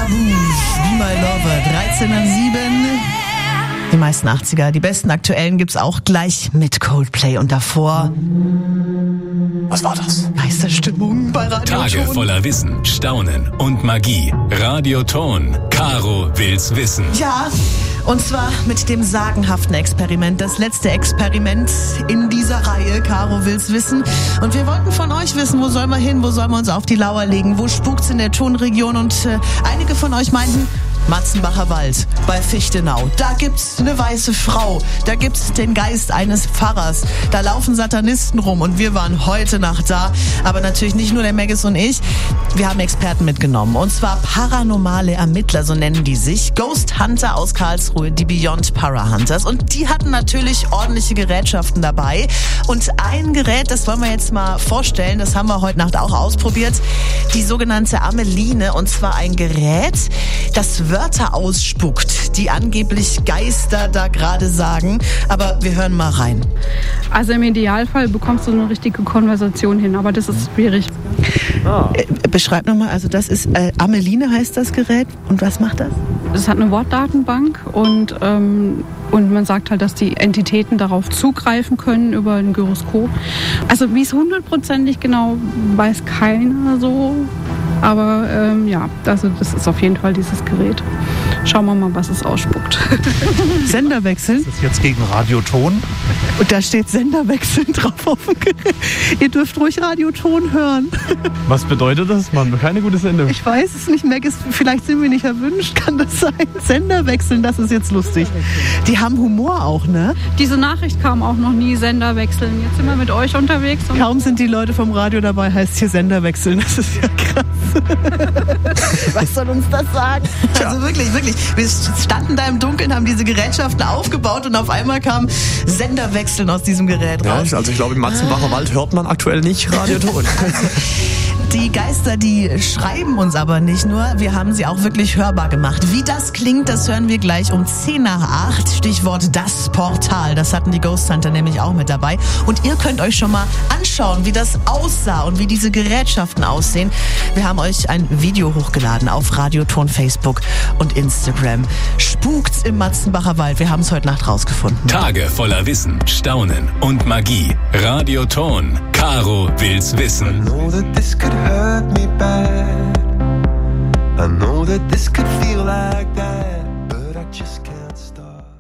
Babu, Be My Lover, 13 nach 7. Die meisten 80er, die besten aktuellen gibt's auch gleich mit Coldplay und davor. Was war das? Geisterstimmung bei Radio Tage Ton. voller Wissen, Staunen und Magie. Radio Ton. Caro will's wissen. Ja, und zwar mit dem sagenhaften Experiment. Das letzte Experiment in dieser Reihe. Caro will's wissen. Und wir wollten von euch wissen, wo sollen wir hin? Wo sollen wir uns auf die Lauer legen? Wo spukt's in der Tonregion? Und einige von euch meinten, Matzenbacher Wald bei Fichtenau. Da gibt's eine weiße Frau. Da gibt's den Geist eines Pfarrers. Da laufen Satanisten rum und wir waren heute Nacht da. Aber natürlich nicht nur der Maggis und ich. Wir haben Experten mitgenommen. Und zwar paranormale Ermittler, so nennen die sich. Ghost Hunter aus Karlsruhe, die Beyond Para Hunters. Und die hatten natürlich ordentliche Gerätschaften dabei. Und ein Gerät, das wollen wir jetzt mal vorstellen, das haben wir heute Nacht auch ausprobiert. Die sogenannte Ameline. Und zwar ein Gerät, das Wörter ausspuckt, die angeblich Geister da gerade sagen. Aber wir hören mal rein. Also im Idealfall bekommst du eine richtige Konversation hin, aber das ist schwierig. Beschreib nochmal, also das ist, Ameline heißt das Gerät. Und was macht das? Es hat eine Wortdatenbank und man sagt halt, dass die Entitäten darauf zugreifen können über ein Gyroskop. Also wie es 100%ig genau weiß keiner so. Aber ja, also das ist auf jeden Fall dieses Gerät. Schauen wir mal, was es ausspuckt. Sender wechseln. Das ist jetzt gegen Radioton. Und da steht Sender wechseln drauf auf dem Gerät. Ihr dürft ruhig Radioton hören. Was bedeutet das? Man, keine gute Sendung. Ich weiß es nicht, Maggis, vielleicht sind wir nicht erwünscht, kann das sein? Sender wechseln, das ist jetzt lustig. Die haben Humor auch, ne? Diese Nachricht kam auch noch nie, Sender wechseln. Jetzt sind wir mit euch unterwegs. Und Kaum sind die Leute vom Radio dabei, heißt hier Sender wechseln. Das ist ja krass. Was soll uns das sagen? Also wirklich, wirklich. Wir standen da im Dunkeln, haben diese Gerätschaften aufgebaut und auf einmal kam Senderwechseln aus diesem Gerät raus. Ja, also ich glaube, im Matzenbacher Wald hört man aktuell nicht Radioton. Die Geister, die schreiben uns aber nicht nur, wir haben sie auch wirklich hörbar gemacht. Wie das klingt, das hören wir gleich um 10 nach 8. Stichwort das Portal. Das hatten die Ghost Hunter nämlich auch mit dabei. Und ihr könnt euch schon mal anschauen, wie das aussah und wie diese Gerätschaften aussehen. Wir haben euch ein Video hochgeladen auf Radioton, Facebook und Instagram. Spukt's im Matzenbacher Wald. Wir haben es heute Nacht rausgefunden. Tage voller Wissen, Staunen und Magie. Radio Ton. Caro will's wissen. I know that this could hurt me bad. I know that this could feel like that.